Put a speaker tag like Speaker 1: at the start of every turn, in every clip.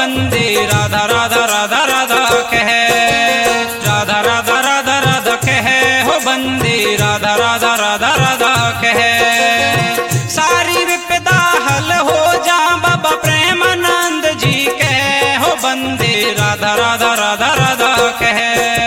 Speaker 1: वंदे राधा राधा राधा राधा कहे, राधा राधा राधा राधा कहे हो वंदे राधा राधा राधा राधा कहे। सारी विपदा हल हो जा बाबा प्रेमानंद जी कहे हो वंदे राधा राधा राधा राधा कहे।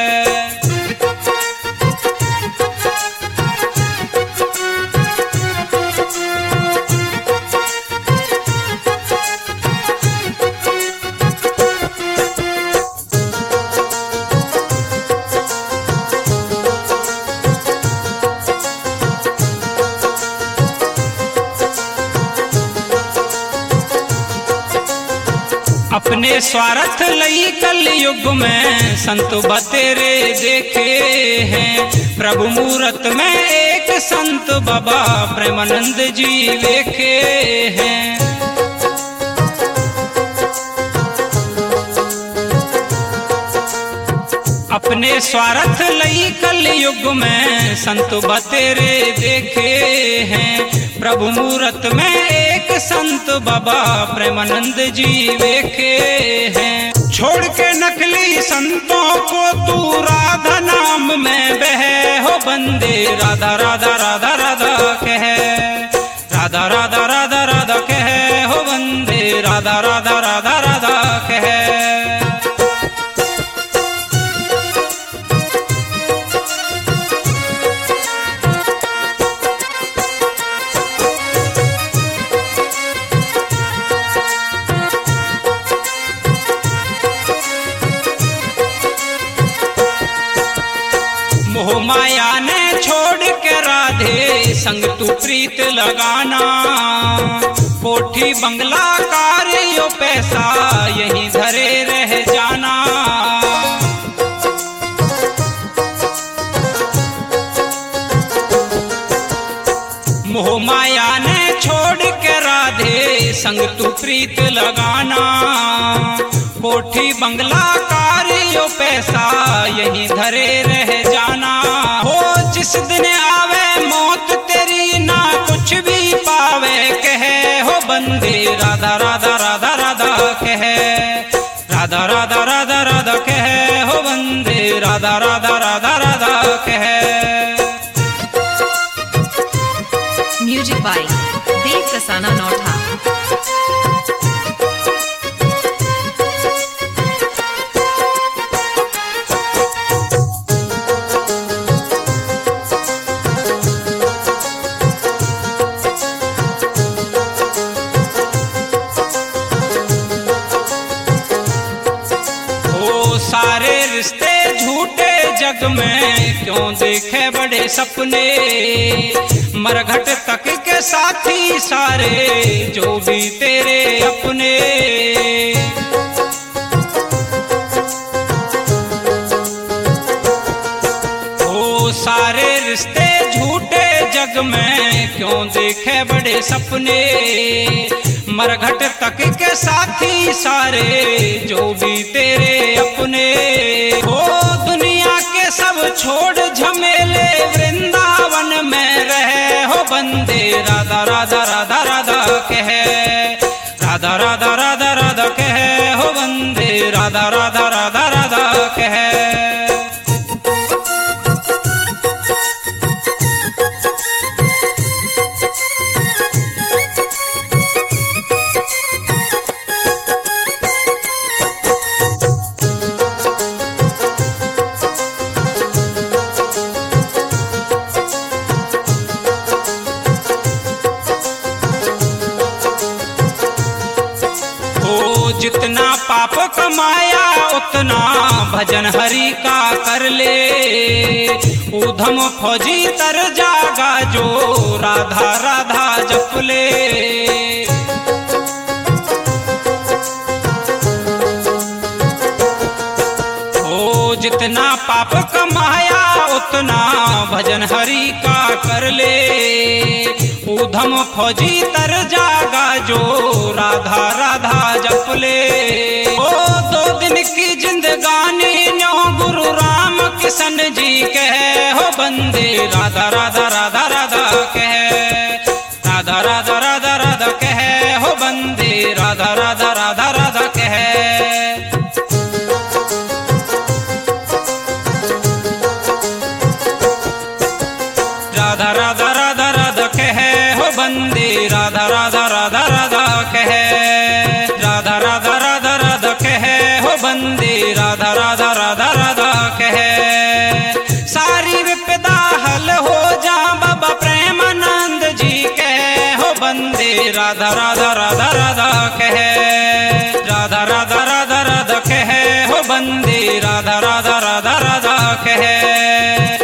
Speaker 1: अपने स्वार्थ लई कल युग में संत बतेरे देखे हैं, प्रभु मूरत में एक संत बाबा प्रेमानंद जी देखे हैं। अपने स्वार्थ लई कल युग में संत बतेरे देखे हैं, प्रभु मूरत में एक संत बाबा प्रेमानंद जी देखे हैं। छोड़ के नकली संतों को तू राधा नाम में बहे हो वंदे राधा राधा राधा राधा कहे, राधा राधा राधा राधा कहे हो वंदे राधा राधा राधा राधा कहे। मोह माया ने छोड़ के राधे संग तू प्रीत लगाना, कोठी बंगला कार यो पैसा यहीं धरे रह जाना। मोह माया ने छोड़ के राधे संग तू प्रीत लगाना, कोठी बंगला कार यो पैसा यहीं धरे रह जाना। हो जिस दिन आवे मौत तेरी ना कुछ भी पावे कहे हो वंदे राधा राधा राधा राधा कहे, राधा राधा राधा राधा कहे हो वंदे राधा राधा राधा राधा कहे।
Speaker 2: म्यूजिक बाय देव कसाना नौठा।
Speaker 1: सारे रिश्ते झूठे जग में क्यों देखे बड़े सपने, मरघट तक के साथी सारे जो भी तेरे अपने। ओ सारे रिश्ते झूठे जग में क्यों देखे बड़े सपने, मरघट तक के साथी सारे जो भी तेरे अपने। हो दुनिया के सब छोड़ झमेले वृंदावन में रहे हो वंदे राधा राधा राधा राधा कहे, राधा राधा राधा राधा कहे हो वंदे राधा राधा राधा राधा कहे। जितना पाप कमाया उतना भजन हरि का कर ले, ऊधम फौजी तर जागा जो राधा राधा जप ले। ओ जितना पाप कमाया उतना भजन हरि का कर ले, ऊधम फौजी तर जागा जो राधा राधा जप ले। ओ 2 दिन की जिंदगानी न्यो गुरु राम किशन जी कहे हो वंदे राधा राधा राधा राधा कहे, राधा राधा राधा राधा कहे हो वंदे राधा राधा राधा राधा कहे। बंदे राधा राधा राधा राधा कहे, राधा राधा राधा राधा कहे हो बंदे राधा राधा राधा राधा कहे। सारी विपदा हल हो जा बाबा प्रेमानंद जी कहे हो बंदे राधा राधा राधा राधा कहे, राधा राधा राधा राधा कहे हो बंदे राधा राधा राधा राधा कहे।